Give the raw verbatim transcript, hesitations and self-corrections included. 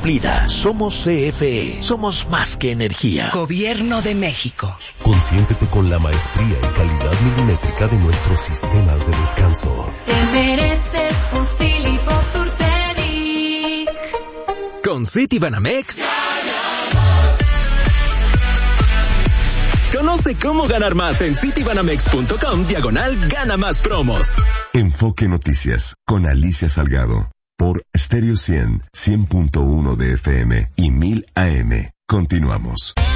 suplida. Somos C F E. Somos más que energía. Gobierno de México. Consiéntete con la maestría y calidad milimétrica de nuestros sistemas de descanso. Te mereces un Filippo Turtenic. Con Citibanamex. Conoce cómo ganar más en citibanamex.com diagonal gana más promos. Enfoque Noticias con Alicia Salgado por Stereo cien, cien punto uno de F M y mil A M. Continuamos.